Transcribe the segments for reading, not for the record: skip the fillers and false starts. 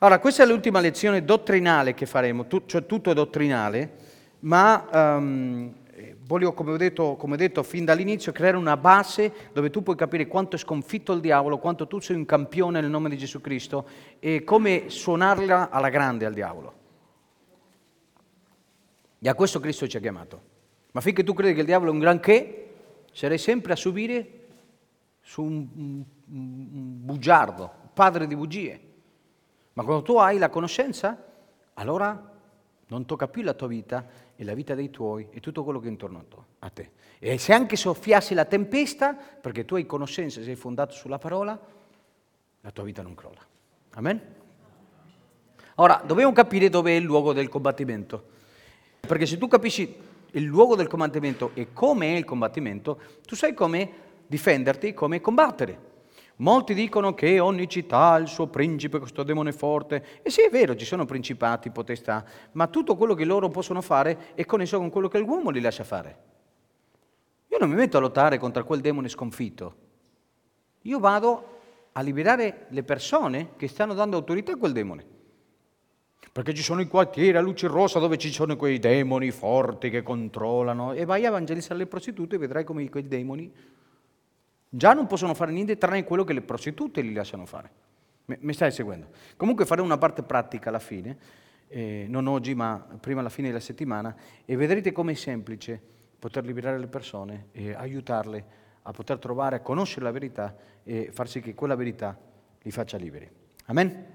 Allora, questa è l'ultima lezione dottrinale che faremo, cioè tutto è dottrinale, ma voglio, come ho detto fin dall'inizio, creare una base dove tu puoi capire quanto è sconfitto il diavolo, quanto tu sei un campione nel nome di Gesù Cristo e come suonarla alla grande al diavolo. E a questo Cristo ci ha chiamato. Ma finché tu credi che il diavolo è un granché, sarai sempre a subire su un bugiardo, un padre di bugie. Ma quando tu hai la conoscenza, allora non tocca più la tua vita e la vita dei tuoi e tutto quello che è intorno a te. E se anche soffiassi la tempesta, perché tu hai conoscenza, sei fondato sulla parola, la tua vita non crolla. Amen? Ora, dobbiamo capire dove è il luogo del combattimento. Perché se tu capisci il luogo del combattimento e come è il combattimento, tu sai come difenderti, come combattere. Molti dicono che ogni città ha il suo principe, questo demone forte. E sì, è vero, ci sono principati, potestà, ma tutto quello che loro possono fare è connesso con quello che l'uomo li lascia fare. Io non mi metto a lottare contro quel demone sconfitto. Io vado a liberare le persone che stanno dando autorità a quel demone. Perché ci sono i quartieri a luce rossa dove ci sono quei demoni forti che controllano. E vai a evangelizzare le prostitute e vedrai come quei demoni già non possono fare niente tranne quello che le prostitute li lasciano fare. Mi stai seguendo? Comunque faremo una parte pratica alla fine, non oggi ma prima alla fine della settimana, e vedrete com'è semplice poter liberare le persone e aiutarle a poter trovare, a conoscere la verità e far sì che quella verità li faccia liberi. Amen?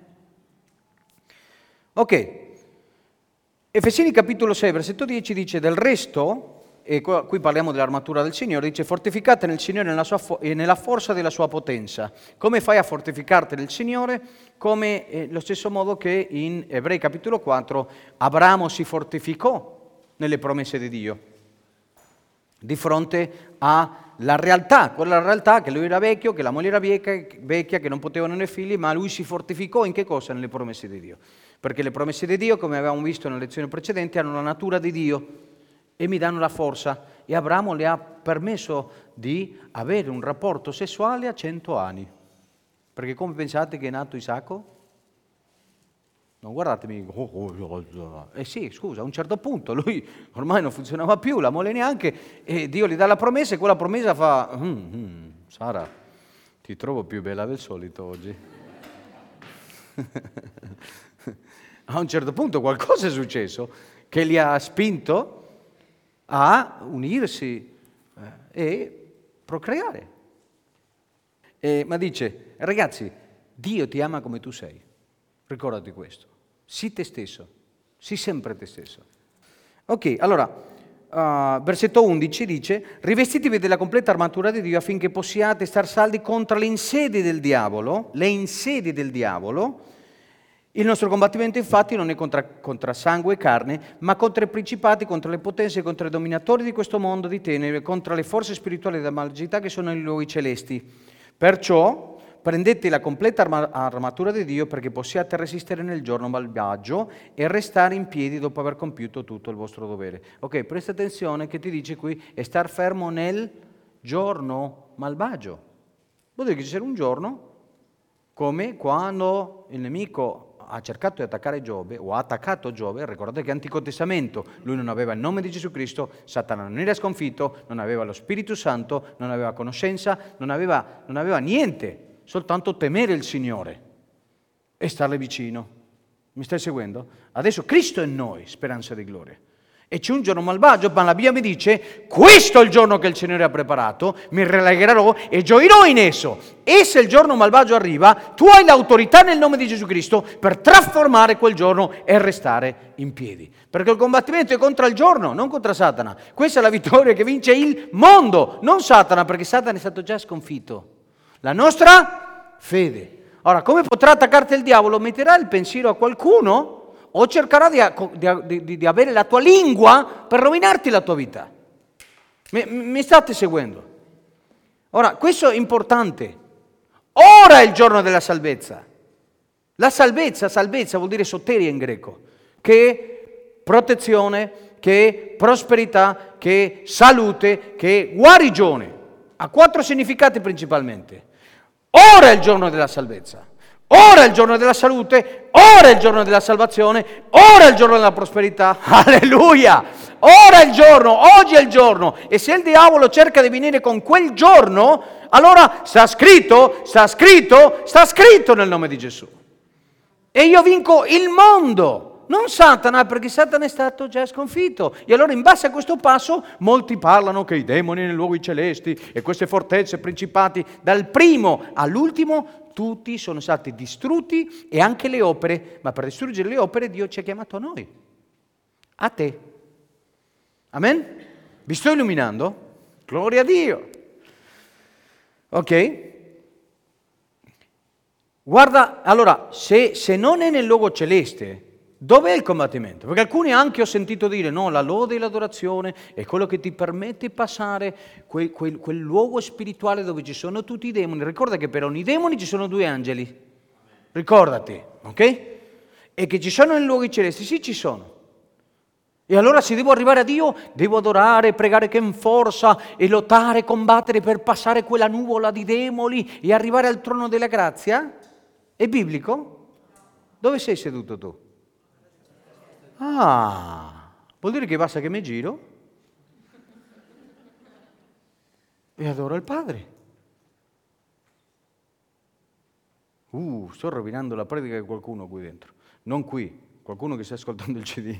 Ok. Efesini capitolo 6, versetto 10 dice: del resto... E qui parliamo dell'armatura del Signore, dice: fortificate nel Signore e nella forza della sua potenza. Come fai a fortificarti nel Signore? Come lo stesso modo che in Ebrei capitolo 4 Abramo si fortificò nelle promesse di Dio, di fronte alla realtà, quella realtà che lui era vecchio, che la moglie era vecchia, che non potevano avere figli, ma lui si fortificò in che cosa? Nelle promesse di Dio. Perché le promesse di Dio, come avevamo visto nelle lezioni precedenti, hanno la natura di Dio e mi danno la forza, e Abramo le ha permesso di avere un rapporto sessuale a 100 anni. Perché come pensate che è nato Isacco? Non guardatemi, sì, scusa, a un certo punto lui ormai non funzionava più, la moglie neanche, e Dio gli dà la promessa e quella promessa fa: Sara, ti trovo più bella del solito oggi. A un certo punto qualcosa è successo che li ha spinto a unirsi e procreare. Ma dice: ragazzi, Dio ti ama come tu sei. Ricordati questo. Sii te stesso. Sii sempre te stesso. Ok, allora, versetto 11 dice: rivestitevi della completa armatura di Dio affinché possiate star saldi contro le insidie del diavolo. Le insidie del diavolo. Il nostro combattimento infatti non è contro sangue e carne, ma contro i principati, contro le potenze, contro i dominatori di questo mondo di tenebre, contro le forze spirituali della malvagità che sono nei luoghi celesti. Perciò prendete la completa armatura di Dio perché possiate resistere nel giorno malvagio e restare in piedi dopo aver compiuto tutto il vostro dovere. Ok, presta attenzione che ti dice qui è star fermo nel giorno malvagio. Vuol dire che ci sarà un giorno come quando il nemico ha cercato di attaccare Giobbe, o ha attaccato Giobbe. Ricordate che Antico Testamento lui non aveva il nome di Gesù Cristo, Satana non era sconfitto, non aveva lo Spirito Santo, non aveva conoscenza, non aveva niente, soltanto temere il Signore e starle vicino. Mi stai seguendo? Adesso Cristo è in noi, speranza di gloria. E c'è un giorno malvagio, ma la Bibbia mi dice: questo è il giorno che il Signore ha preparato, mi rallegrerò e gioirò in esso. E se il giorno malvagio arriva, tu hai l'autorità nel nome di Gesù Cristo per trasformare quel giorno e restare in piedi. Perché il combattimento è contro il giorno, non contro Satana. Questa è la vittoria che vince il mondo, non Satana, perché Satana è stato già sconfitto. La nostra fede. Ora, come potrà attaccarti il diavolo? Metterà il pensiero a qualcuno o cercherà di avere la tua lingua per rovinarti la tua vita. Mi state seguendo? Ora, questo è importante. Ora è il giorno della salvezza. La salvezza vuol dire soteria in greco, che è protezione, che è prosperità, che è salute, che è guarigione. Ha 4 significati principalmente. Ora è il giorno della salvezza. Ora è il giorno della salute, ora è il giorno della salvazione, ora è il giorno della prosperità. Alleluia! Ora è il giorno, oggi è il giorno. E se il diavolo cerca di venire con quel giorno, allora sta scritto nel nome di Gesù. E io vinco il mondo, non Satana, perché Satana è stato già sconfitto. E allora in base a questo passo molti parlano che i demoni nei luoghi celesti e queste fortezze, principati, dal primo all'ultimo, tutti sono stati distrutti e anche le opere, ma per distruggere le opere Dio ci ha chiamato a noi, a te. Amen? Vi sto illuminando? Gloria a Dio. Ok? Guarda, allora, se non è nel luogo celeste, dov'è il combattimento? Perché alcuni anche ho sentito dire, no, la lode e l'adorazione è quello che ti permette di passare quel luogo spirituale dove ci sono tutti i demoni. Ricorda che per ogni demone ci sono 2 angeli. Ricordati, ok? E che ci sono nei luoghi celesti, sì ci sono. E allora se devo arrivare a Dio, devo adorare, pregare con forza e lottare, combattere per passare quella nuvola di demoni e arrivare al trono della grazia? È biblico? Dove sei seduto tu? Ah, vuol dire che basta che mi giro e adoro il Padre. Sto rovinando la predica di qualcuno qui dentro. Non qui, qualcuno che sta ascoltando il CD.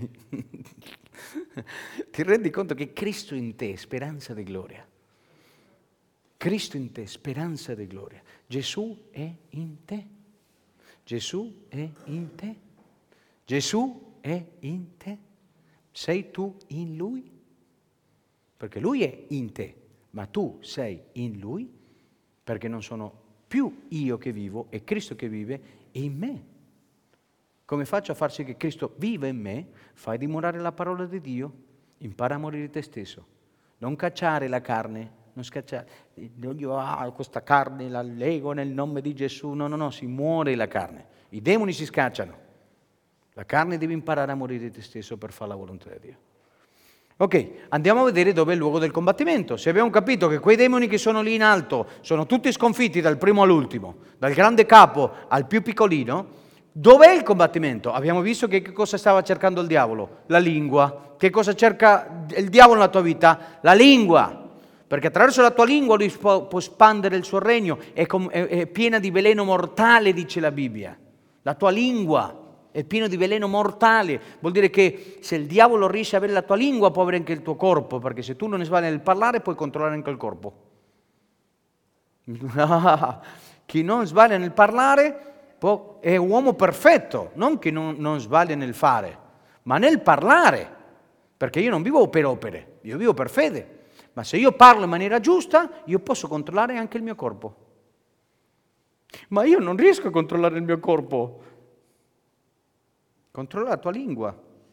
Ti rendi conto che Cristo in te, speranza di gloria. Cristo in te, speranza di gloria. Gesù è in te. Gesù è in te. Gesù è in te. Sei tu in Lui? Perché Lui è in te, ma tu sei in Lui, perché non sono più io che vivo, è Cristo che vive in me. Come faccio a far sì che Cristo viva in me? Fai dimorare la parola di Dio, impara a morire di te stesso. Non cacciare la carne, non scacciare. Io questa carne la lego nel nome di Gesù. No, si muore la carne. I demoni si scacciano. La carne deve imparare a morire di te stesso per fare la volontà di Dio. Ok, andiamo a vedere dove è il luogo del combattimento. Se abbiamo capito che quei demoni che sono lì in alto sono tutti sconfitti dal primo all'ultimo, dal grande capo al più piccolino, dov'è il combattimento? Abbiamo visto che cosa stava cercando il diavolo? La lingua. Che cosa cerca il diavolo nella tua vita? La lingua. Perché attraverso la tua lingua lui può espandere il suo regno, è piena di veleno mortale, dice la Bibbia. La tua lingua è piena di veleno mortale, vuol dire che se il diavolo riesce a avere la tua lingua può avere anche il tuo corpo, perché se tu non ne sbagli nel parlare puoi controllare anche il corpo. Chi non sbaglia nel parlare è un uomo perfetto, non che non sbaglia nel fare, ma nel parlare, perché io non vivo per opere, io vivo per fede. Ma se io parlo in maniera giusta, io posso controllare anche il mio corpo. Ma io non riesco a controllare il mio corpo. Controlla la tua lingua.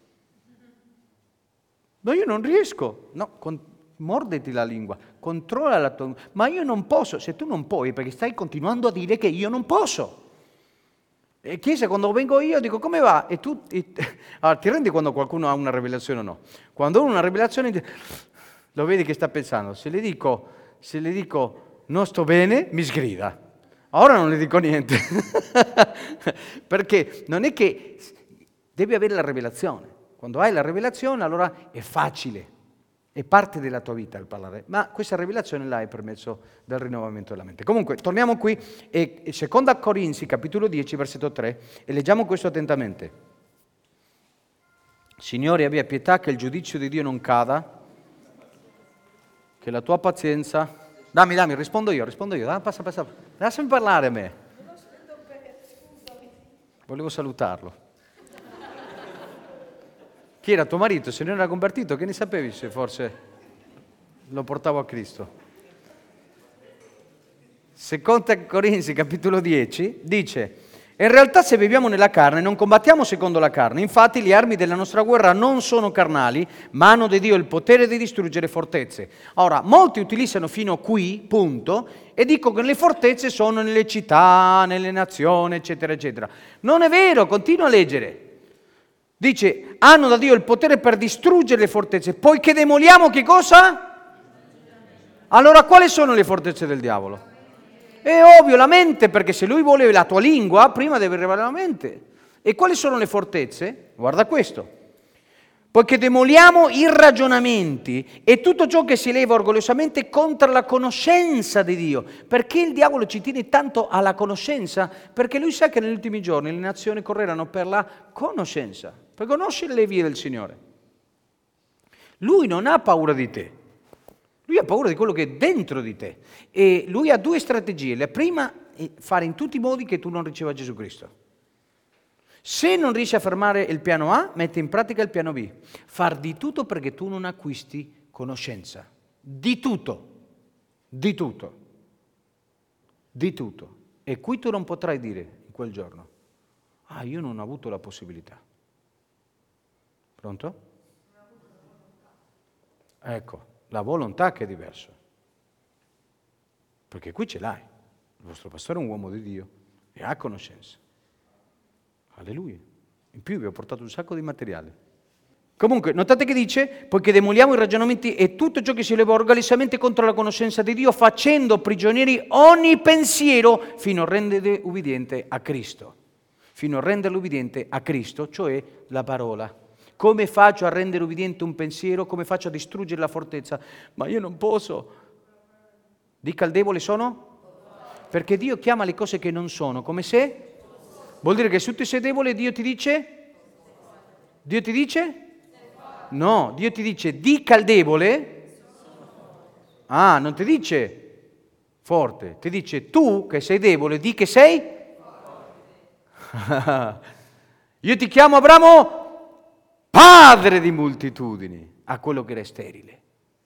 No, io non riesco. No, morditi la lingua. Controlla la tua lingua. Ma io non posso. Se tu non puoi, perché stai continuando a dire che io non posso. E Chiesa, quando vengo io, dico, come va? E tu allora, ti rendi quando qualcuno ha una rivelazione o no? Quando uno ha una rivelazione, lo vedi che sta pensando. Se le dico non sto bene, mi sgrida. Ora non le dico niente. Perché non è che devi avere la rivelazione. Quando hai la rivelazione, allora è facile, è parte della tua vita il parlare. Ma questa rivelazione l'hai per mezzo del rinnovamento della mente. Comunque, torniamo qui, e 2 Corinzi, capitolo 10, versetto 3, e leggiamo questo attentamente. Signore, abbia pietà che il giudizio di Dio non cada, che la tua pazienza... Dammi, rispondo io, passa. Lasciami parlare a me. Volevo salutarlo. Chi era tuo marito? Se non era convertito, che ne sapevi se forse lo portavo a Cristo? 2 Corinzi, capitolo 10, dice: in realtà se viviamo nella carne non combattiamo secondo la carne, infatti le armi della nostra guerra non sono carnali, ma hanno di Dio il potere di distruggere fortezze. Ora, molti utilizzano fino qui, punto, e dicono che le fortezze sono nelle città, nelle nazioni, eccetera, eccetera. Non è vero, continua a leggere. Dice, hanno da Dio il potere per distruggere le fortezze, poiché demoliamo che cosa? Allora, quali sono le fortezze del diavolo? È ovvio, la mente, perché se lui vuole la tua lingua, prima deve arrivare alla mente. E quali sono le fortezze? Guarda questo. Poiché demoliamo i ragionamenti e tutto ciò che si leva orgogliosamente contro la conoscenza di Dio. Perché il diavolo ci tiene tanto alla conoscenza? Perché lui sa che negli ultimi giorni le nazioni correranno per la conoscenza, per conoscere le vie del Signore. Lui non ha paura di te, lui ha paura di quello che è dentro di te. E lui ha due strategie. La prima è fare in tutti i modi che tu non riceva Gesù Cristo. Se non riesci a fermare il piano A, metti in pratica il piano B. Far di tutto perché tu non acquisti conoscenza. Di tutto. Di tutto. Di tutto. E qui tu non potrai dire in quel giorno, io non ho avuto la possibilità. Pronto? Ecco, la volontà che è diverso. Perché qui ce l'hai. Il vostro pastore è un uomo di Dio e ha conoscenza. Alleluia. In più vi ho portato un sacco di materiale. Comunque, notate che dice, poiché demoliamo i ragionamenti e tutto ciò che si leva orgogliosamente contro la conoscenza di Dio, facendo prigionieri ogni pensiero fino a rendere ubbidiente a Cristo. Fino a renderlo ubbidiente a Cristo, cioè la parola. Come faccio a rendere ubbidiente un pensiero? Come faccio a distruggere la fortezza? Ma io non posso. Dica al debole sono? Perché Dio chiama le cose che non sono come se... Vuol dire che se tu sei debole Dio ti dice? Dio ti dice? No, Dio ti dice dica al debole. Non ti dice forte, ti dice tu che sei debole, di che sei? Io ti chiamo Abramo padre di moltitudini a quello che era sterile.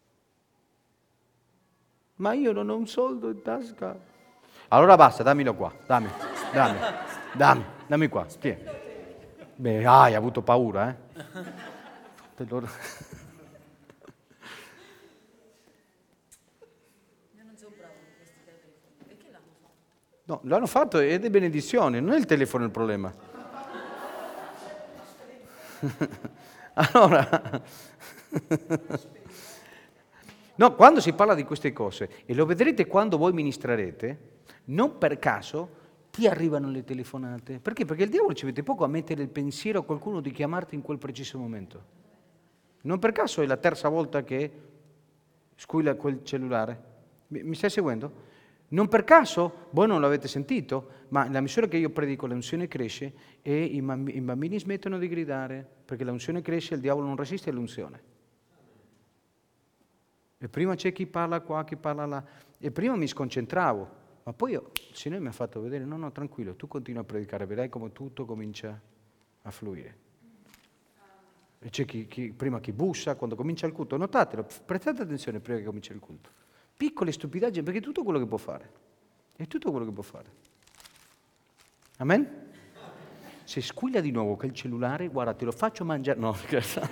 Ma io non ho un soldo in tasca. Allora basta, dammelo qua, dammi qua, spiega. Beh, hai avuto paura, eh? Io non sono bravo con questi telefoni, perché l'hanno fatto? No, l'hanno fatto ed è benedizione, non è il telefono il problema. Allora, no, quando si parla di queste cose, e lo vedrete quando voi ministrerete, non per caso ti arrivano le telefonate. Perché? Perché il diavolo ci mette poco a mettere il pensiero a qualcuno di chiamarti in quel preciso momento. Non per caso è la terza volta che squilla quel cellulare. Mi stai seguendo? Non per caso, voi non l'avete sentito, ma nella misura che io predico l'unzione cresce e i bambini smettono di gridare, perché l'unzione cresce e il diavolo non resiste all'unzione. E prima c'è chi parla qua, chi parla là. E prima mi sconcentravo, ma poi il Signore mi ha fatto vedere, no, tranquillo, tu continua a predicare, vedrai come tutto comincia a fluire. E c'è prima chi bussa, quando comincia il culto, notatelo, prestate attenzione prima che comincia il culto. Piccole stupidaggini, perché è tutto quello che può fare. È tutto quello che può fare. Amen? Se squilla di nuovo quel cellulare, guarda, te lo faccio mangiare. No, scherzo.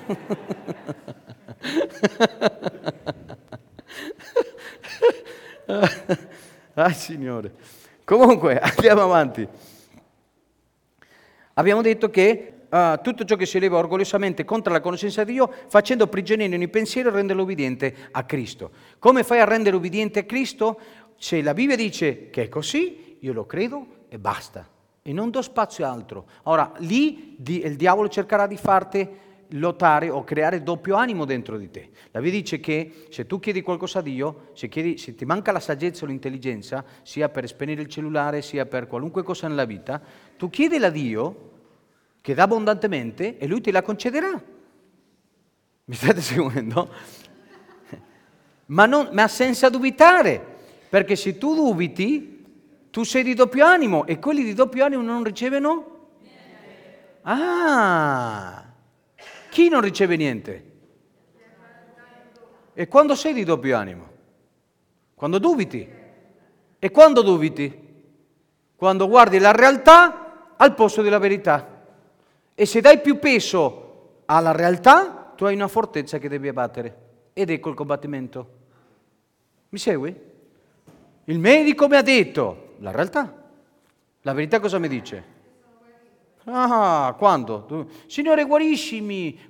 Signore. Comunque, andiamo avanti. Abbiamo detto che tutto ciò che si eleva orgogliosamente contro la conoscenza di Dio, facendo prigioniero ogni pensiero, renderlo ubbidiente a Cristo. Come fai a rendere ubbidiente a Cristo? Se la Bibbia dice che è così, io lo credo e basta. E non do spazio a altro. Ora, lì il diavolo cercherà di farti lottare o creare doppio animo dentro di te. La Bibbia dice che se tu chiedi qualcosa a Dio, se ti manca la saggezza o l'intelligenza, sia per spegnere il cellulare, sia per qualunque cosa nella vita, tu chiedila a Dio, che dà abbondantemente, e Lui te la concederà. Mi state seguendo? Ma senza dubitare, perché se tu dubiti, tu sei di doppio animo, e quelli di doppio animo non ricevono? Chi non riceve niente? E quando sei di doppio animo? Quando dubiti. E quando dubiti? Quando guardi la realtà al posto della verità. E se dai più peso alla realtà, tu hai una fortezza che devi abbattere. Ed ecco il combattimento. Mi segui? Il medico mi ha detto la realtà. La verità cosa mi dice? Quando? Signore, guariscimi.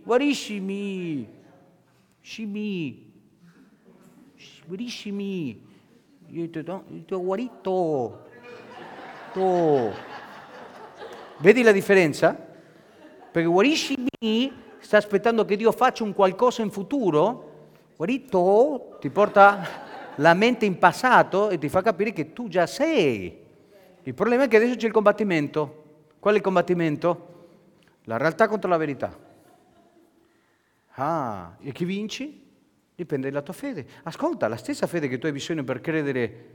Guariscimi. Io ti ho guarito. Tu. Vedi la differenza? Perché guariscimi sta aspettando che Dio faccia un qualcosa in futuro. Guarito ti porta la mente in passato e ti fa capire che tu già sei. Il problema è che adesso c'è il combattimento. Qual è il combattimento? La realtà contro la verità. Ah, e chi vinci? Dipende dalla tua fede. Ascolta, la stessa fede che tu hai bisogno per credere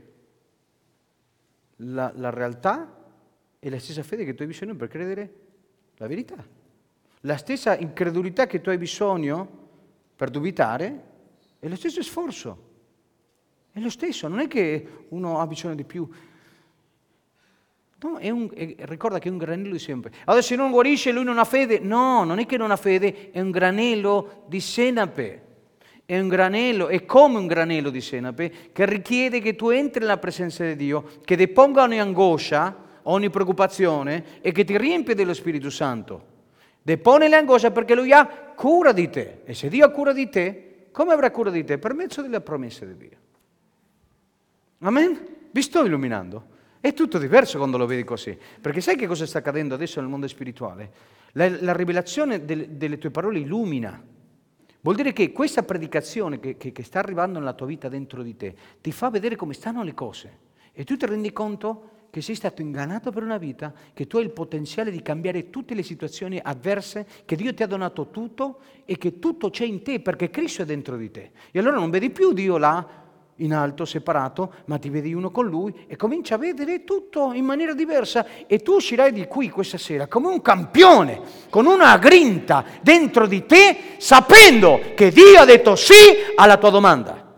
la realtà è la stessa fede che tu hai bisogno per credere la verità. La stessa incredulità che tu hai bisogno per dubitare è lo stesso sforzo. È lo stesso, non è che uno ha bisogno di più. No, ricorda che è un granello di sempre. Allora se non guarisce lui non ha fede? No, non è che non ha fede, è un granello di senape. È un granello, è come un granello di senape che richiede che tu entri nella presenza di Dio, che deponga ogni angoscia, ogni preoccupazione e che ti riempie dello Spirito Santo. Depone le angosce perché Lui ha cura di te. E se Dio ha cura di te, come avrà cura di te? Per mezzo delle promesse di Dio. Amen? Vi sto illuminando? È tutto diverso quando lo vedi così. Perché sai che cosa sta accadendo adesso nel mondo spirituale? La rivelazione delle tue parole illumina. Vuol dire che questa predicazione che sta arrivando nella tua vita dentro di te ti fa vedere come stanno le cose. E tu ti rendi conto che sei stato ingannato per una vita, che tu hai il potenziale di cambiare tutte le situazioni avverse, che Dio ti ha donato tutto e che tutto c'è in te perché Cristo è dentro di te. E allora non vedi più Dio là, in alto, separato, ma ti vedi uno con Lui e cominci a vedere tutto in maniera diversa e tu uscirai di qui questa sera come un campione, con una grinta dentro di te, sapendo che Dio ha detto sì alla tua domanda.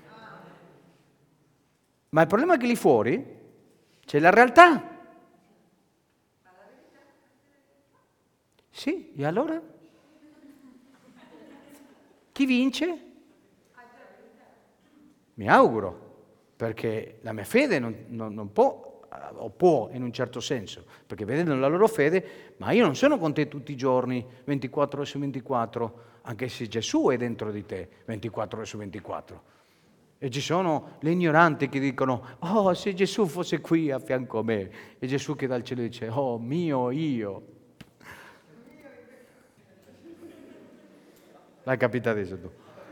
Ma il problema è che lì fuori c'è la realtà. Sì, e allora? Chi vince? Mi auguro, perché la mia fede non può, o può in un certo senso, perché vedono la loro fede, ma io non sono con te tutti i giorni, 24 ore su 24, anche se Gesù è dentro di te, 24 ore su 24. E ci sono gli ignoranti che dicono, oh, se Gesù fosse qui a fianco a me, e Gesù che dal cielo dice, oh, mio io. L'hai capito adesso tu?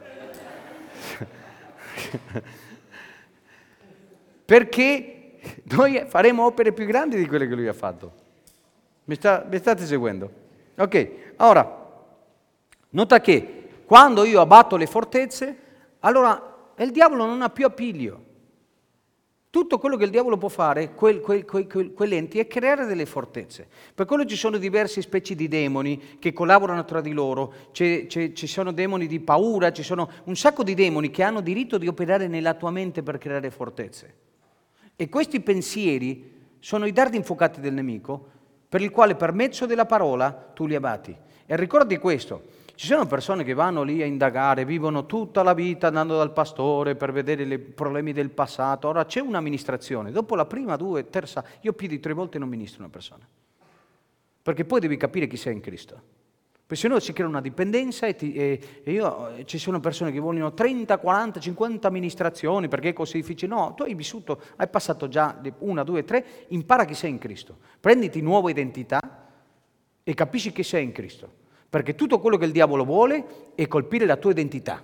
Perché noi faremo opere più grandi di quelle che lui ha fatto. Mi state seguendo? Ok, ora, nota che quando io abbatto le fortezze, allora il diavolo non ha più appiglio. Tutto quello che il diavolo può fare, quell'ente, è creare delle fortezze. Per quello ci sono diverse specie di demoni che collaborano tra di loro, ci sono demoni di paura, ci sono un sacco di demoni che hanno diritto di operare nella tua mente per creare fortezze. E questi pensieri sono i dardi infuocati del nemico per il quale per mezzo della parola tu li abbatti. E ricordi questo. Ci sono persone che vanno lì a indagare, vivono tutta la vita andando dal pastore per vedere i problemi del passato. Ora c'è un'amministrazione, dopo la prima, due, terza, io più di 3 volte non ministro una persona. Perché poi devi capire chi sei in Cristo. Perché se no si crea una dipendenza ci sono persone che vogliono 30, 40, 50 amministrazioni perché è così difficile. No, tu hai vissuto, hai passato già 1, 2, 3, impara chi sei in Cristo. Prenditi nuova identità e capisci chi sei in Cristo. Perché tutto quello che il diavolo vuole è colpire la tua identità.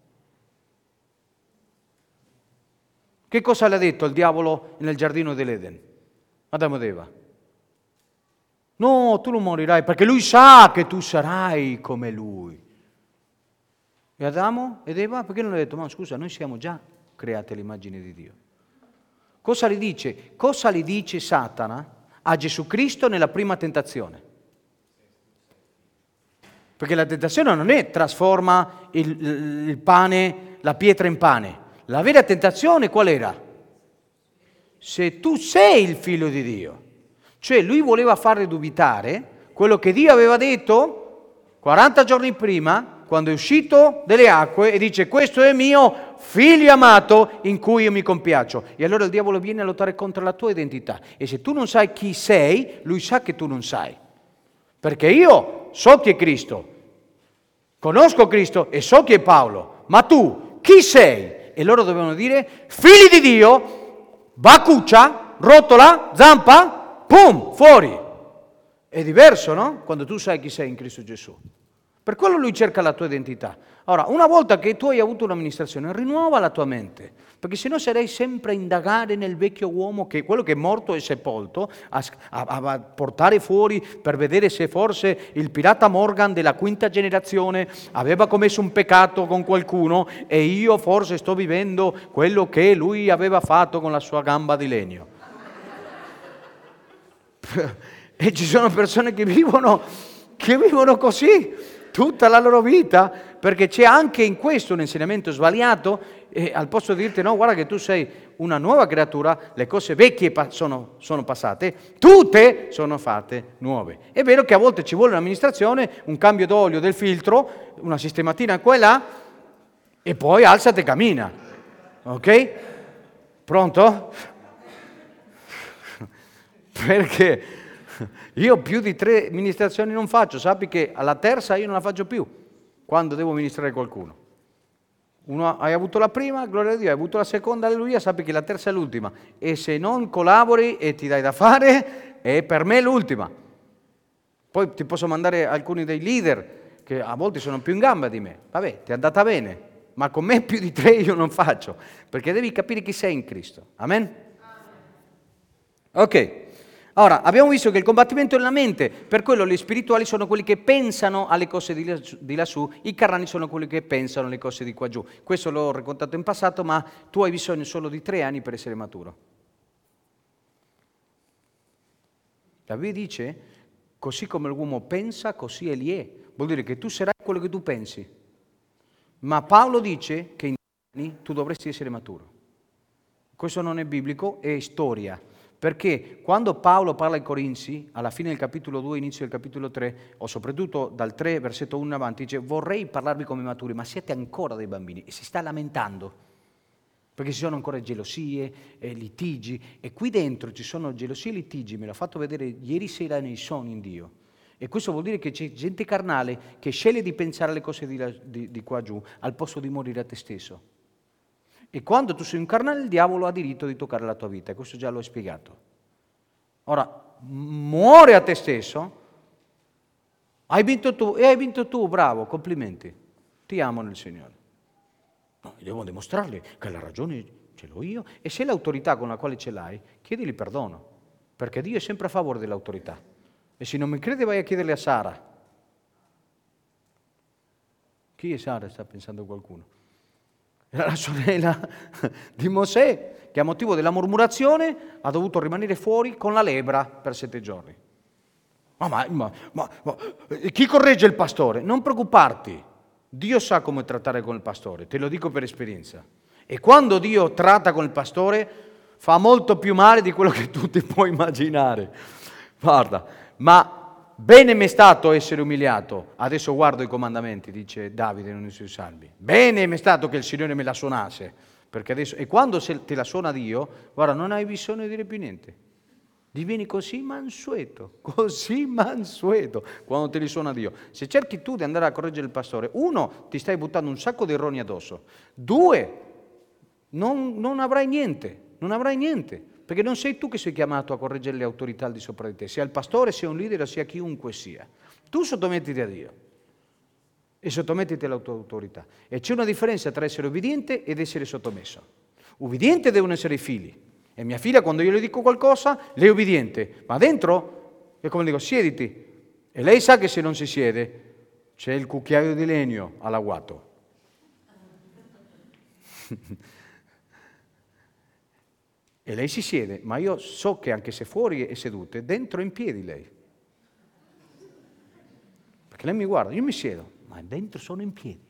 Che cosa le ha detto il diavolo nel giardino dell'Eden? Adamo ed Eva. No, tu non morirai perché lui sa che tu sarai come lui. E Adamo ed Eva perché non le ha detto? Ma scusa, noi siamo già creati all'immagine di Dio. Cosa gli dice? Cosa gli dice Satana a Gesù Cristo nella prima tentazione? Perché la tentazione non è trasforma il pane, la pietra in pane. La vera tentazione qual era? Se tu sei il figlio di Dio. Cioè lui voleva farle dubitare quello che Dio aveva detto 40 giorni prima, quando è uscito dalle acque e dice questo è mio figlio amato in cui io mi compiaccio. E allora il diavolo viene a lottare contro la tua identità. E se tu non sai chi sei, lui sa che tu non sai. Perché io so chi è Cristo, conosco Cristo e so chi è Paolo, ma tu chi sei? e loro dovevano dire figli di Dio, bacuccia, rotola, zampa, pum, fuori. È diverso, no? Quando tu sai chi sei in Cristo Gesù. Per quello lui cerca la tua identità. Ora, una volta che tu hai avuto un'amministrazione, rinuova la tua mente, perché sennò sarei sempre a indagare nel vecchio uomo, che quello che è morto e sepolto, a portare fuori per vedere se forse il pirata Morgan della quinta generazione aveva commesso un peccato con qualcuno e io forse sto vivendo quello che lui aveva fatto con la sua gamba di legno. E ci sono persone che vivono così tutta la loro vita, perché c'è anche in questo un insegnamento sbagliato, e al posto di dirti no, guarda che tu sei una nuova creatura, le cose vecchie sono passate, tutte sono fatte nuove. È vero che a volte ci vuole un'amministrazione, un cambio d'olio del filtro, una sistematina qua e là, e poi alzate e cammina. Ok? Pronto? Perché io più di 3 ministrazioni non faccio, sappi che alla terza io non la faccio più, quando devo ministrare qualcuno. Hai avuto la prima, gloria a Dio, hai avuto la seconda, alleluia, sappi che la terza è l'ultima. E se non collabori e ti dai da fare, è per me l'ultima. Poi ti posso mandare alcuni dei leader, che a volte sono più in gamba di me. Vabbè, ti è andata bene, ma con me più di 3 io non faccio, perché devi capire chi sei in Cristo. Amen? Ok. Ora, abbiamo visto che il combattimento è nella mente, per quello gli spirituali sono quelli che pensano alle cose di lassù, i carnali sono quelli che pensano alle cose di qua giù. Questo l'ho raccontato in passato, ma tu hai bisogno solo di 3 anni per essere maturo. La Bibbia dice, così come l'uomo pensa, così egli è. Vuol dire che tu sarai quello che tu pensi. Ma Paolo dice che in 3 anni tu dovresti essere maturo. Questo non è biblico, è storia. Perché quando Paolo parla ai Corinzi, alla fine del capitolo 2, inizio del capitolo 3, o soprattutto dal 3, versetto 1 in avanti, dice vorrei parlarvi come maturi, ma siete ancora dei bambini, e si sta lamentando, perché ci sono ancora gelosie, litigi, e qui dentro ci sono gelosie e litigi, me l'ha fatto vedere ieri sera nei sogni in Dio. E questo vuol dire che c'è gente carnale che sceglie di pensare alle cose di qua giù, al posto di morire a te stesso. E quando tu sei un carnale, il diavolo ha diritto di toccare la tua vita, e questo già l'ho spiegato. Ora, muore a te stesso, hai vinto tu, bravo, complimenti, ti amo nel Signore. No, devo dimostrargli che la ragione ce l'ho io, e se l'autorità con la quale ce l'hai, chiedili perdono, perché Dio è sempre a favore dell'autorità. E se non mi crede vai a chiederle a Sara. Chi è Sara? Sta pensando qualcuno. Era la sorella di Mosè, che a motivo della murmurazione ha dovuto rimanere fuori con la lebbra per 7 giorni. Ma chi corregge il pastore? Non preoccuparti, Dio sa come trattare con il pastore, te lo dico per esperienza. E quando Dio tratta con il pastore fa molto più male di quello che tu ti puoi immaginare. Guarda, ma bene mi è stato essere umiliato, adesso guardo i comandamenti, dice Davide nei suoi salmi. Bene mi è stato che il Signore me la suonasse, perché adesso, e quando te la suona Dio, guarda, non hai bisogno di dire più niente. Divieni così mansueto, quando te li suona Dio. Se cerchi tu di andare a correggere il pastore, 1, ti stai buttando un sacco di errori addosso. 2, non avrai niente. Perché non sei tu che sei chiamato a correggere le autorità al di sopra di te, sia il pastore, sia un leader, sia chiunque sia. Tu sottomettiti a Dio e sottomettiti alla tua autorità. E c'è una differenza tra essere obbediente ed essere sottomesso. Ubbidiente devono essere i figli. E mia figlia, quando io le dico qualcosa, lei è ubbidiente. Ma dentro è come dico, siediti. E lei sa che se non si siede c'è il cucchiaio di legno all'agguato. E lei si siede, ma io so che anche se fuori è seduta, dentro è in piedi lei. Perché lei mi guarda, io mi siedo, ma dentro sono in piedi.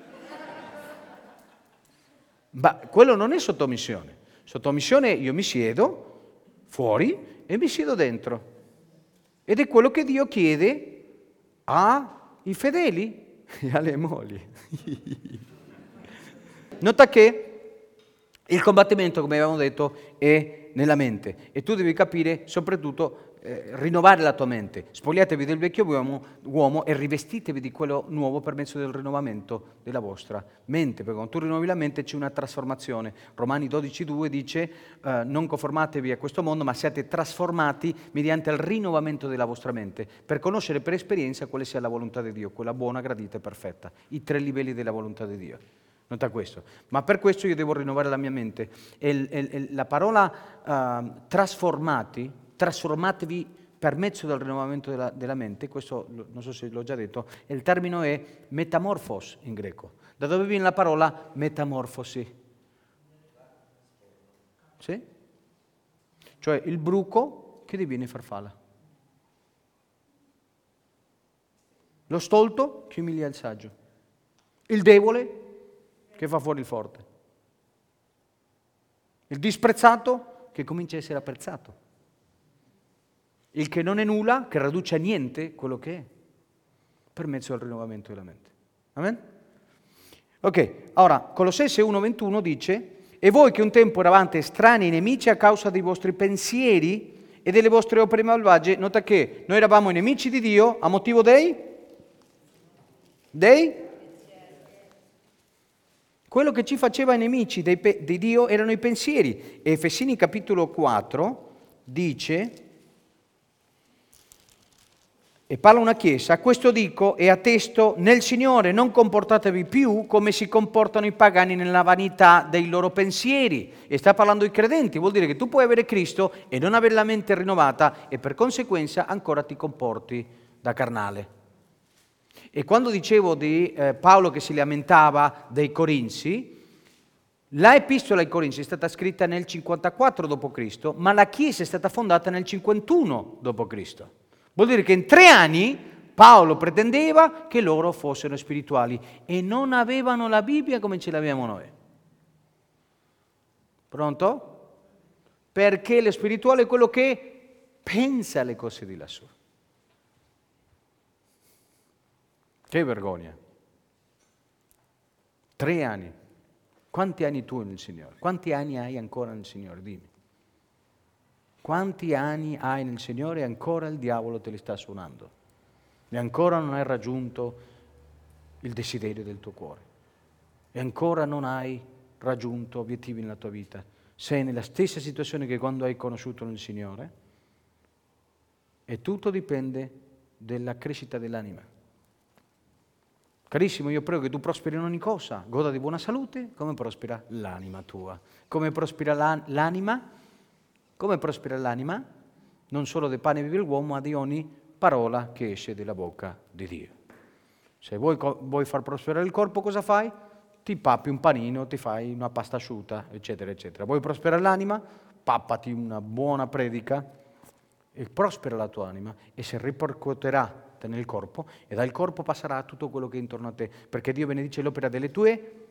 Ma quello non è sottomissione. Sottomissione io mi siedo fuori e mi siedo dentro. Ed è quello che Dio chiede ai fedeli e alle mogli. Nota che il combattimento, come avevamo detto, è nella mente e tu devi capire soprattutto rinnovare la tua mente. Spogliatevi del vecchio uomo e rivestitevi di quello nuovo per mezzo del rinnovamento della vostra mente, perché quando tu rinnovi la mente c'è una trasformazione. Romani 12,2 dice non conformatevi a questo mondo, ma siate trasformati mediante il rinnovamento della vostra mente, per conoscere per esperienza quale sia la volontà di Dio, quella buona, gradita e perfetta, i 3 livelli della volontà di Dio. Nota questo. Ma per questo io devo rinnovare la mia mente. E la parola trasformatevi per mezzo del rinnovamento della mente, questo non so se l'ho già detto, e il termine è metamorphos in greco. Da dove viene la parola metamorfosi? Sì? Cioè il bruco che diviene farfalla. Lo stolto che umilia il saggio. Il debole che fa fuori il forte. Il disprezzato che comincia a essere apprezzato. Il che non è nulla, che riduce a niente quello che è, per mezzo del rinnovamento della mente. Amen? Ok, ora Colossesi 1,21 dice: e voi che un tempo eravate estranei e nemici a causa dei vostri pensieri e delle vostre opere malvagie, nota che noi eravamo nemici di Dio a motivo dei? Quello che ci faceva nemici di Dio erano i pensieri. E Efesini capitolo 4 dice, e parla una chiesa, questo dico e attesto nel Signore, non comportatevi più come si comportano i pagani nella vanità dei loro pensieri. E sta parlando ai credenti, vuol dire che tu puoi avere Cristo e non avere la mente rinnovata e per conseguenza ancora ti comporti da carnale. E quando dicevo di Paolo che si lamentava dei Corinzi, la epistola ai Corinzi è stata scritta nel 54 d.C., ma la Chiesa è stata fondata nel 51 d.C. Vuol dire che in 3 anni Paolo pretendeva che loro fossero spirituali e non avevano la Bibbia come ce l'abbiamo noi. Pronto? Perché lo spirituale è quello che pensa alle cose di lassù. Che vergogna. 3 anni. Quanti anni tu hai nel Signore? Quanti anni hai ancora nel Signore? Dimmi. Quanti anni hai nel Signore e ancora il diavolo te li sta suonando? E ancora non hai raggiunto il desiderio del tuo cuore. E ancora non hai raggiunto obiettivi nella tua vita. Sei nella stessa situazione che quando hai conosciuto il Signore. E tutto dipende dalla crescita dell'anima. Carissimo, io prego che tu prosperi in ogni cosa, goda di buona salute, come prospera l'anima tua. Come prospera l'anima? Come prospera l'anima? Non solo del pane vive l'uomo, ma di ogni parola che esce dalla bocca di Dio. Se vuoi far prosperare il corpo, cosa fai? Ti pappi un panino, ti fai una pasta asciutta, eccetera, eccetera. Vuoi prosperare l'anima? Pappati una buona predica e prospera la tua anima e si ripercuoterà nel corpo e dal corpo passerà a tutto quello che è intorno a te, perché Dio benedice l'opera delle tue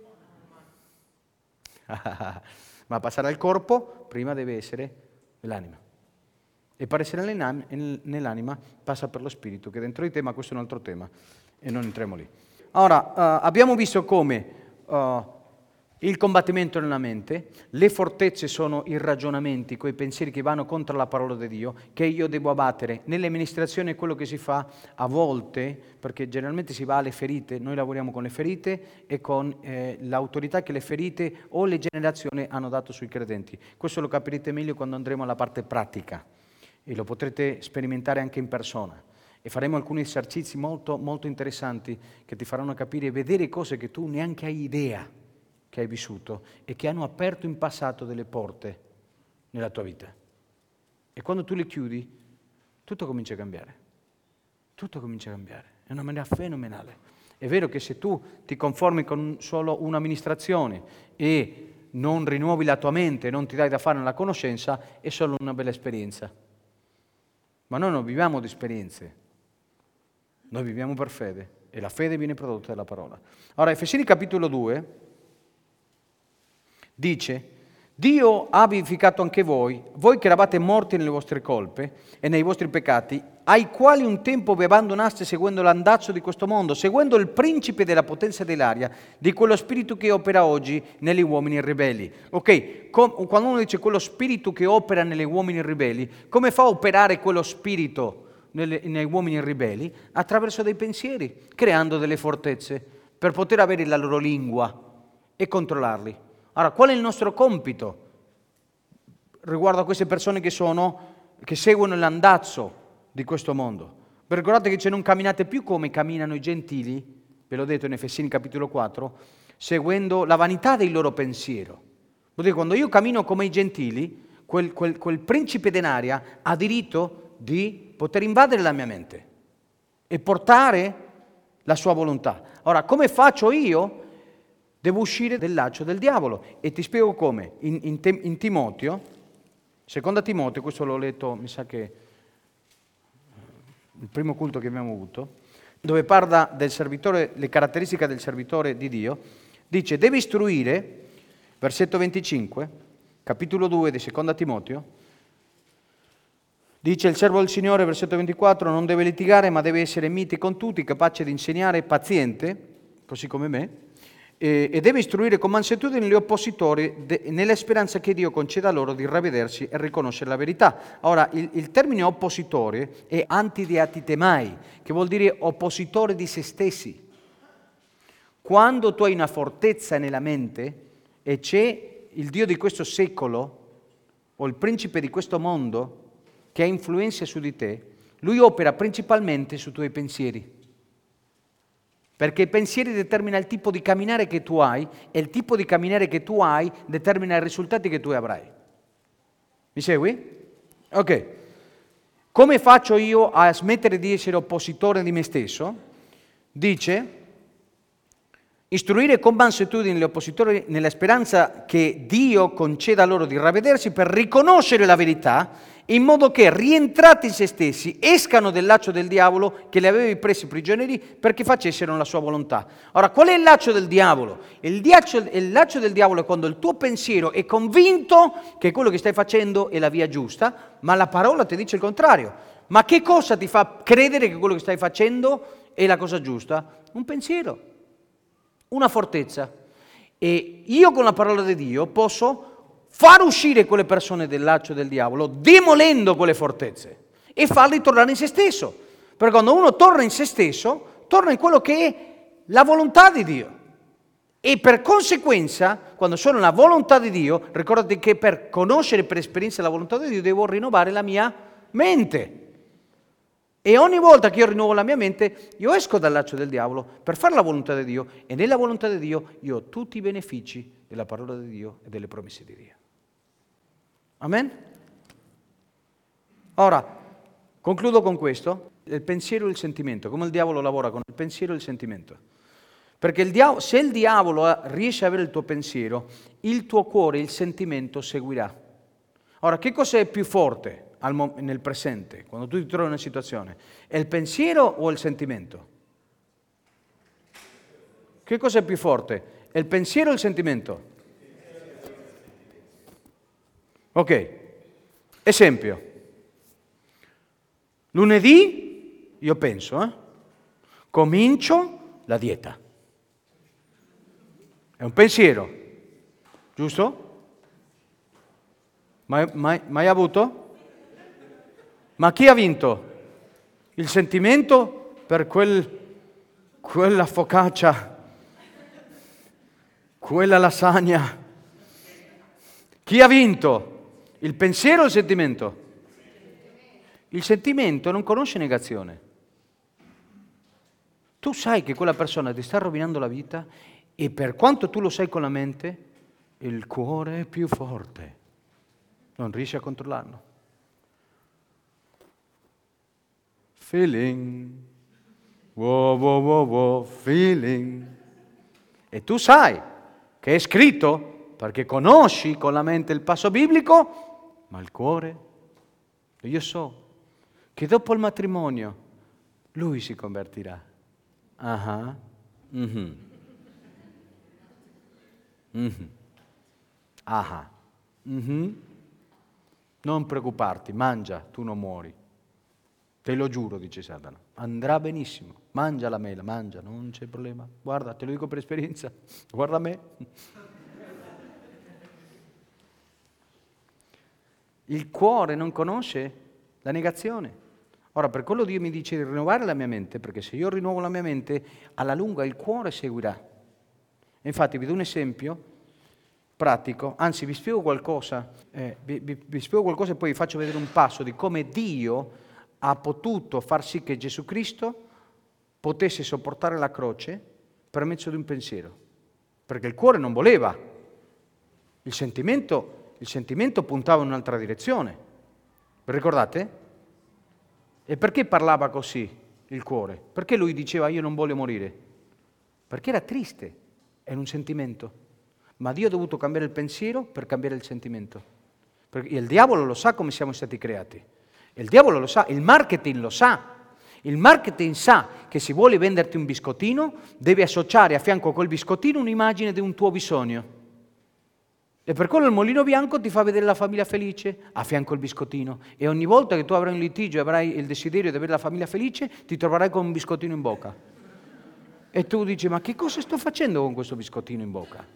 ma passare al corpo prima deve essere l'anima e per essere nell'anima passa per lo spirito che è dentro di te, ma questo è un altro tema e non entriamo lì. Ora abbiamo visto come il combattimento nella mente, le fortezze sono i ragionamenti, quei pensieri che vanno contro la parola di Dio, che io devo abbattere. Nelle amministrazioni è quello che si fa a volte, perché generalmente si va alle ferite, noi lavoriamo con le ferite e con l'autorità che le ferite o le generazioni hanno dato sui credenti. Questo lo capirete meglio quando andremo alla parte pratica e lo potrete sperimentare anche in persona. E faremo alcuni esercizi molto, molto interessanti che ti faranno capire e vedere cose che tu neanche hai idea che hai vissuto e che hanno aperto in passato delle porte nella tua vita. E quando tu le chiudi, tutto comincia a cambiare. Tutto comincia a cambiare. È una maniera fenomenale. È vero che se tu ti conformi con solo un'amministrazione e non rinnuovi la tua mente, non ti dai da fare nella conoscenza, è solo una bella esperienza. Ma noi non viviamo di esperienze. Noi viviamo per fede e la fede viene prodotta dalla parola. Ora, Efesini capitolo 2 dice, Dio ha vivificato anche voi che eravate morti nelle vostre colpe e nei vostri peccati, ai quali un tempo vi abbandonaste seguendo l'andazzo di questo mondo, seguendo il principe della potenza dell'aria, di quello spirito che opera oggi negli uomini ribelli. Ok, quando uno dice quello spirito che opera negli uomini ribelli, come fa a operare quello spirito negli uomini ribelli? Attraverso dei pensieri, creando delle fortezze per poter avere la loro lingua e controllarli. Allora, qual è il nostro compito riguardo a queste persone che seguono l'andazzo di questo mondo? Vi ricordate che non camminate più come camminano i gentili, ve l'ho detto in Efesini capitolo 4, seguendo la vanità del loro pensiero. Vuol dire, quando io cammino come i gentili, quel principe denari ha diritto di poter invadere la mia mente e portare la sua volontà. Ora, come faccio io? Devo uscire del laccio del diavolo. E ti spiego come. In Timoteo, seconda Timoteo, questo l'ho letto, mi sa che il primo culto che abbiamo avuto, dove parla del servitore, le caratteristiche del servitore di Dio, dice, deve istruire, versetto 25, capitolo 2 di seconda Timoteo, dice il servo del Signore, versetto 24, non deve litigare, ma deve essere mite con tutti, capace di insegnare, paziente, così come me, e deve istruire con mansuetudine gli oppositori nella speranza che Dio conceda loro di ravvedersi e riconoscere la verità. Ora, il termine oppositore è antideatitemai, che vuol dire oppositore di se stessi. Quando tu hai una fortezza nella mente e c'è il Dio di questo secolo o il principe di questo mondo che ha influenza su di te, lui opera principalmente sui tuoi pensieri. Perché i pensieri determinano il tipo di camminare che tu hai e il tipo di camminare che tu hai determina i risultati che tu avrai. Mi segui? Ok. Come faccio io a smettere di essere oppositore di me stesso? Dice, istruire con mansuetudine gli oppositori nella speranza che Dio conceda loro di ravvedersi per riconoscere la verità, in modo che, rientrati in se stessi, escano del laccio del diavolo che li avevi presi prigionieri perché facessero la sua volontà. Ora, qual è il laccio del diavolo? Il laccio del diavolo è quando il tuo pensiero è convinto che quello che stai facendo è la via giusta, ma la parola ti dice il contrario. Ma che cosa ti fa credere che quello che stai facendo è la cosa giusta? Un pensiero, una fortezza. E io con la parola di Dio posso far uscire quelle persone del laccio del diavolo, demolendo quelle fortezze e farli tornare in se stesso. Perché quando uno torna in se stesso, torna in quello che è la volontà di Dio. E per conseguenza, quando sono la volontà di Dio, ricordati che per conoscere per esperienza la volontà di Dio devo rinnovare la mia mente. E ogni volta che io rinnovo la mia mente, io esco dal laccio del diavolo per fare la volontà di Dio. E nella volontà di Dio io ho tutti i benefici della parola di Dio e delle promesse di Dio. Amen? Ora, concludo con questo, il pensiero e il sentimento, come il diavolo lavora con il pensiero e il sentimento. Perché se il diavolo riesce ad avere il tuo pensiero, il tuo cuore, il sentimento seguirà. Ora, che cosa è più forte nel presente, quando tu ti trovi in una situazione? È il pensiero o il sentimento? Che cosa è più forte? È il pensiero o il sentimento? Ok, esempio. Lunedì, io penso, comincio la dieta. È un pensiero, giusto? Mai avuto? Ma chi ha vinto? Il sentimento per quella focaccia, quella lasagna? Chi ha vinto? Il pensiero o il sentimento? Il sentimento non conosce negazione. Tu sai che quella persona ti sta rovinando la vita e per quanto tu lo sai con la mente, il cuore è più forte. Non riesci a controllarlo. Feeling. Wow, wow, wow, wow, feeling. E tu sai che è scritto perché conosci con la mente il passo biblico, ma il cuore, io so che dopo il matrimonio lui si convertirà. Ah, ah, Mhm. Non preoccuparti, mangia, tu non muori. Te lo giuro, dice Satana. Andrà benissimo. Mangia la mela, mangia, non c'è problema. Guarda, te lo dico per esperienza. Guarda me. Il cuore non conosce la negazione. Ora, per quello Dio mi dice di rinnovare la mia mente, perché se io rinnovo la mia mente, alla lunga il cuore seguirà. Infatti, vi do un esempio pratico, anzi vi spiego qualcosa, vi spiego qualcosa e poi vi faccio vedere un passo di come Dio ha potuto far sì che Gesù Cristo potesse sopportare la croce per mezzo di un pensiero. Perché il cuore non voleva, il sentimento puntava in un'altra direzione. Vi ricordate? E perché parlava così il cuore? Perché lui diceva io non voglio morire? Perché era triste, era un sentimento. Ma Dio ha dovuto cambiare il pensiero per cambiare il sentimento. Perché il diavolo lo sa come siamo stati creati. Il diavolo lo sa, il marketing lo sa. Il marketing sa che se vuole venderti un biscottino, deve associare a fianco a quel biscottino un'immagine di un tuo bisogno. E per quello il Mulino Bianco ti fa vedere la famiglia felice a fianco al biscottino. E ogni volta che tu avrai un litigio e avrai il desiderio di avere la famiglia felice, ti troverai con un biscottino in bocca. E tu dici, ma che cosa sto facendo con questo biscottino in bocca?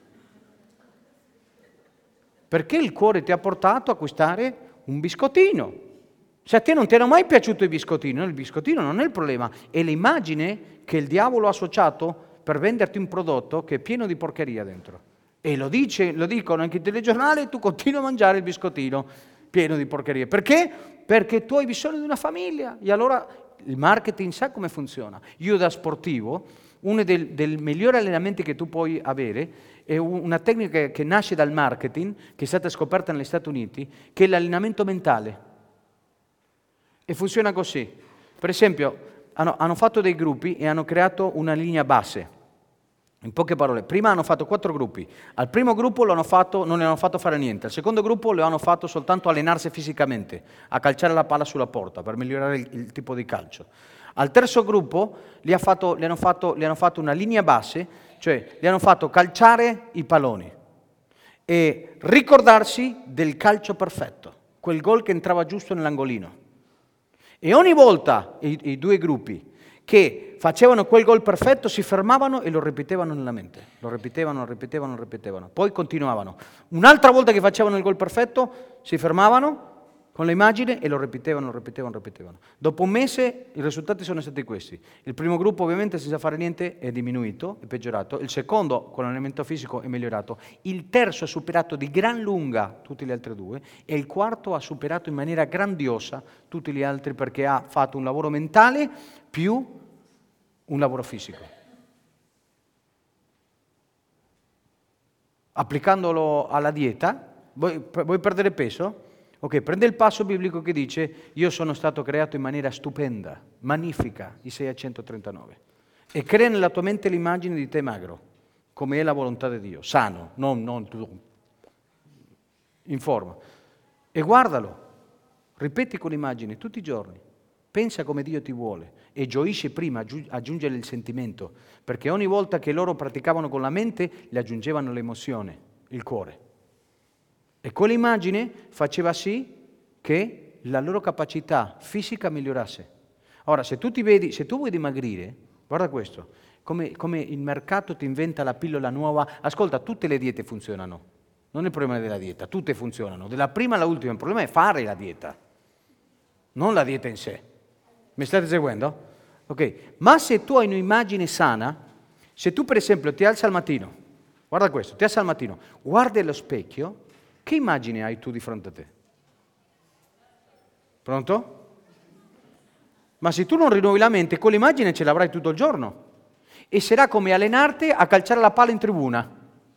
Perché il cuore ti ha portato a acquistare un biscottino. Se a te non ti era mai piaciuto il biscottino non è il problema, è l'immagine che il diavolo ha associato per venderti un prodotto che è pieno di porcheria dentro. E lo dicono anche i telegiornali, e tu continui a mangiare il biscottino pieno di porcheria. Perché? Perché tu hai bisogno di una famiglia. E allora il marketing sa come funziona. Io da sportivo, uno dei migliori allenamenti che tu puoi avere è una tecnica che nasce dal marketing, che è stata scoperta negli Stati Uniti, che è l'allenamento mentale. E funziona così. Per esempio, hanno fatto dei gruppi e hanno creato una linea base. In poche parole, prima hanno fatto 4 gruppi. Al primo gruppo non le hanno fatto fare niente. Al secondo gruppo le hanno fatto soltanto allenarsi fisicamente, a calciare la palla sulla porta per migliorare il tipo di calcio. Al terzo gruppo le hanno fatto una linea base, cioè le hanno fatto calciare i palloni e ricordarsi del calcio perfetto, quel gol che entrava giusto nell'angolino. E ogni volta i 2 gruppi che facevano quel gol perfetto si fermavano e lo ripetevano nella mente. Lo ripetevano. Poi continuavano. Un'altra volta che facevano il gol perfetto si fermavano con l'immagine e lo ripetevano. Dopo un mese i risultati sono stati questi. Il primo gruppo ovviamente senza fare niente è diminuito, è peggiorato. Il secondo con l'allenamento fisico è migliorato. Il terzo ha superato di gran lunga tutti gli altri 2 e il quarto ha superato in maniera grandiosa tutti gli altri perché ha fatto un lavoro mentale più un lavoro fisico. Applicandolo alla dieta, vuoi perdere peso? Ok, prende il passo biblico che dice io sono stato creato in maniera stupenda, magnifica, Isaia 139. E crea nella tua mente l'immagine di te magro, come è la volontà di Dio, sano, non in forma. E guardalo, ripeti quell'immagine tutti i giorni. Pensa come Dio ti vuole e gioisci prima, aggiungere il sentimento, perché ogni volta che loro praticavano con la mente, le aggiungevano l'emozione, il cuore. E quell'immagine faceva sì che la loro capacità fisica migliorasse. Ora, se tu vuoi dimagrire, guarda questo, come il mercato ti inventa la pillola nuova, ascolta, tutte le diete funzionano, non è il problema della dieta, tutte funzionano, dalla prima all'ultima, il problema è fare la dieta, non la dieta in sé. Mi state seguendo? Ok, ma se tu hai un'immagine sana, se tu per esempio ti alzi al mattino, guarda questo, ti alzi al mattino, guardi allo specchio, che immagine hai tu di fronte a te? Pronto? Ma se tu non rinnovi la mente, quell'immagine ce l'avrai tutto il giorno e sarà come allenarti a calciare la palla in tribuna.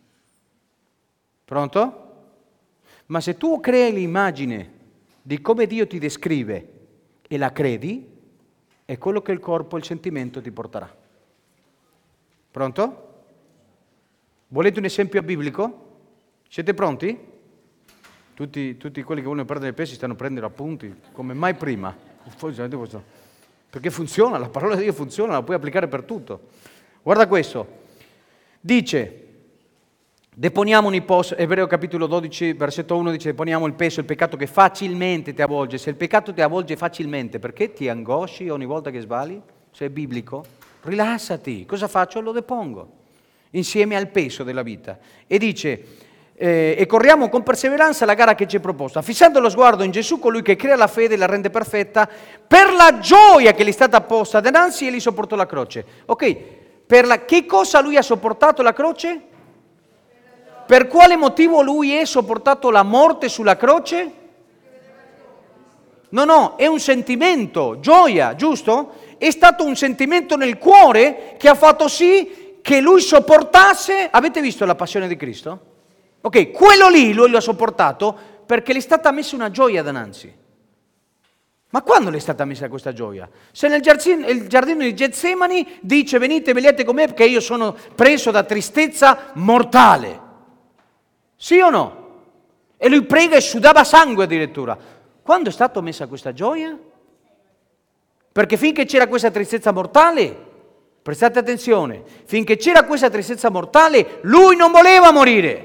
Pronto? Ma se tu crei l'immagine di come Dio ti descrive e la credi, è quello che il corpo e il sentimento ti porterà. Pronto? Volete un esempio biblico? Siete pronti? Tutti quelli che vogliono perdere peso si stanno prendendo appunti come mai prima. Perché funziona, la parola di Dio funziona, la puoi applicare per tutto. Guarda questo. Dice, Deponiamo ogni posto, Ebreo capitolo 12, versetto 1 dice, deponiamo il peso, il peccato che facilmente ti avvolge. Se il peccato ti avvolge facilmente, perché ti angosci ogni volta che sbagli? Se è biblico, rilassati. Cosa faccio? Lo depongo insieme al peso della vita. E dice, e corriamo con perseveranza la gara che ci è proposta, fissando lo sguardo in Gesù, colui che crea la fede e la rende perfetta, per la gioia che gli è stata posta dinanzi e gli sopportò la croce. Ok, che cosa lui ha sopportato la croce? Per quale motivo lui ha sopportato la morte sulla croce? No, è un sentimento, gioia, giusto? È stato un sentimento nel cuore che ha fatto sì che lui sopportasse. Avete visto la passione di Cristo? Ok, quello lì lui lo ha sopportato perché gli è stata messa una gioia dinanzi. Ma quando le è stata messa questa gioia? Se nel giardino di Getsemani dice venite, vegliate con me perché io sono preso da tristezza mortale. Sì o no? E lui prega e sudava sangue addirittura. Quando è stata messa questa gioia? Perché finché c'era questa tristezza mortale, prestate attenzione, finché c'era questa tristezza mortale, lui non voleva morire.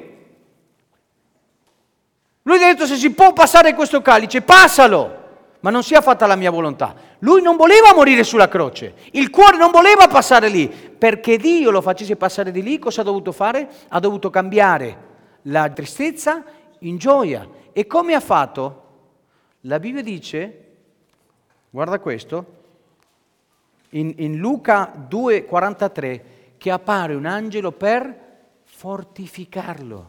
Lui ha detto se si può passare questo calice, passalo, ma non sia fatta la mia volontà. Lui non voleva morire sulla croce, il cuore non voleva passare lì, perché Dio lo facesse passare di lì, cosa ha dovuto fare? Ha dovuto cambiare la tristezza in gioia. E come ha fatto? La Bibbia dice, guarda questo, in Luca 2,43, che appare un angelo per fortificarlo.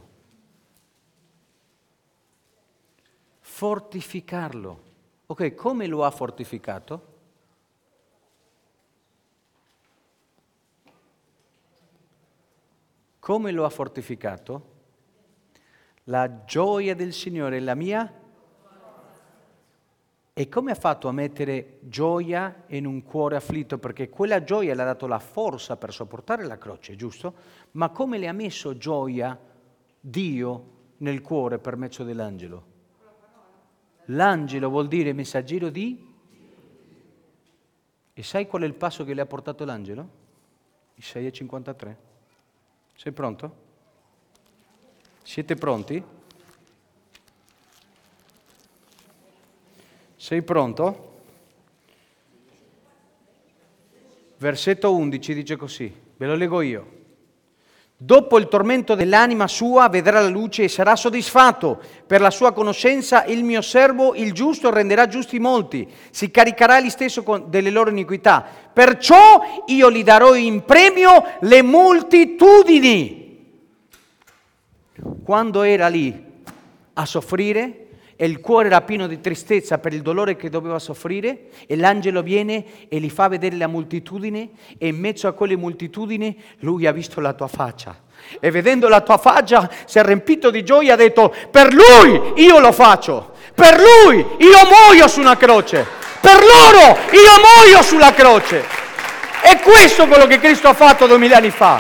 Fortificarlo. Ok, come lo ha fortificato? Come lo ha fortificato? La gioia del Signore è la mia. E come ha fatto a mettere gioia in un cuore afflitto? Perché quella gioia le ha dato la forza per sopportare la croce, giusto? Ma come le ha messo gioia Dio nel cuore per mezzo dell'angelo? L'angelo vuol dire messaggero di? E sai qual è il passo che le ha portato l'angelo? Isaia 53. Sei pronto? Siete pronti? Sei pronto? Versetto 11 dice così, ve lo leggo io. Dopo il tormento dell'anima sua vedrà la luce e sarà soddisfatto. Per la sua conoscenza il mio servo, il giusto, renderà giusti molti. Si caricherà egli stesso delle loro iniquità. Perciò io gli darò in premio le moltitudini. Quando era lì a soffrire e il cuore era pieno di tristezza per il dolore che doveva soffrire, e l'angelo viene e gli fa vedere la moltitudine, e in mezzo a quelle moltitudini lui ha visto la tua faccia, e vedendo la tua faccia si è riempito di gioia e ha detto: per lui io lo faccio, per lui io muoio su una croce, per loro io muoio sulla croce. E questo è quello che Cristo ha fatto 2000 anni fa.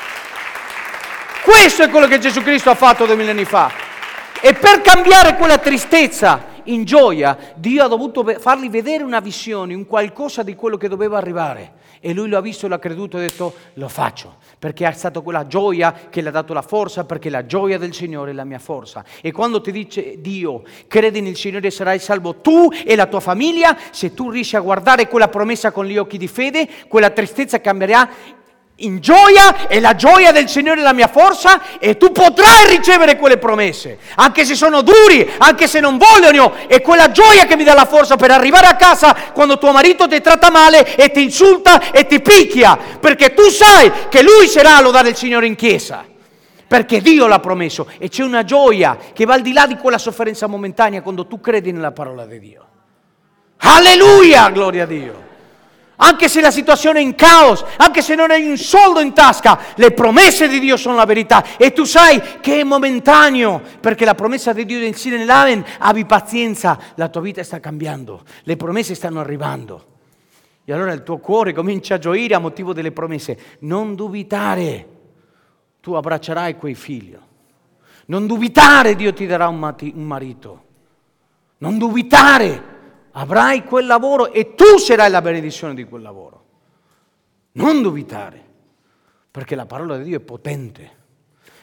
Questo è quello che Gesù Cristo ha fatto 2000 anni fa. E per cambiare quella tristezza in gioia, Dio ha dovuto fargli vedere una visione, un qualcosa di quello che doveva arrivare. E lui lo ha visto e l'ha creduto e ha detto: lo faccio, perché è stata quella gioia che le ha dato la forza, perché la gioia del Signore è la mia forza. E quando ti dice Dio, credi nel Signore e sarai salvo tu e la tua famiglia, se tu riesci a guardare quella promessa con gli occhi di fede, quella tristezza cambierà in gioia, e la gioia del Signore è la mia forza, e tu potrai ricevere quelle promesse, anche se sono duri, anche se non vogliono. È quella gioia che mi dà la forza per arrivare a casa quando tuo marito ti tratta male e ti insulta e ti picchia, perché tu sai che lui sarà a lodare il Signore in chiesa, perché Dio l'ha promesso. E c'è una gioia che va al di là di quella sofferenza momentanea quando tu credi nella parola di Dio. Alleluia, gloria a Dio. Anche se la situazione è in caos, anche se non hai un soldo in tasca, le promesse di Dio sono la verità, e tu sai che è momentaneo, perché la promessa di Dio è insieme nell'amen. Abbi pazienza, la tua vita sta cambiando, le promesse stanno arrivando, e allora il tuo cuore comincia a gioire a motivo delle promesse. Non dubitare, tu abbraccerai quei figli. Non dubitare, Dio ti darà un marito. Non dubitare, avrai quel lavoro e tu sarai la benedizione di quel lavoro. Non dubitare, perché la parola di Dio è potente.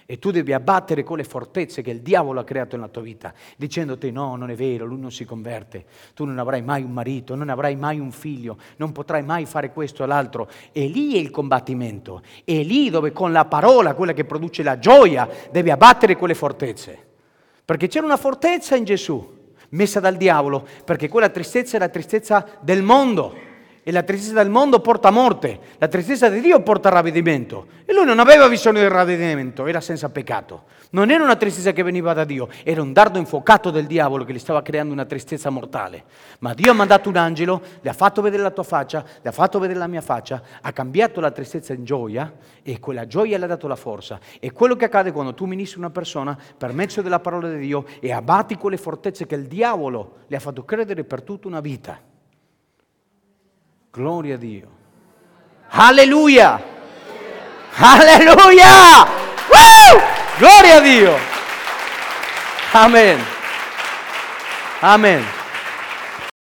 E tu devi abbattere quelle fortezze che il diavolo ha creato nella tua vita, dicendoti no, non è vero, lui non si converte, tu non avrai mai un marito, non avrai mai un figlio, non potrai mai fare questo o l'altro. E lì è il combattimento, è lì dove con la parola, quella che produce la gioia, devi abbattere quelle fortezze. Perché c'era una fortezza in Gesù, messa dal diavolo, perché quella tristezza è la tristezza del mondo. E la tristezza del mondo porta a morte, la tristezza di Dio porta a ravvedimento. E lui non aveva bisogno del ravvedimento, era senza peccato. Non era una tristezza che veniva da Dio, era un dardo infuocato del diavolo che gli stava creando una tristezza mortale. Ma Dio ha mandato un angelo, le ha fatto vedere la tua faccia, le ha fatto vedere la mia faccia, ha cambiato la tristezza in gioia e quella gioia le ha dato la forza. E quello che accade quando tu ministri una persona per mezzo della parola di Dio e abbatti quelle fortezze che il diavolo le ha fatto credere per tutta una vita. Gloria a Dio. Alleluia! Alleluia! Gloria a Dio! Amen. Amen.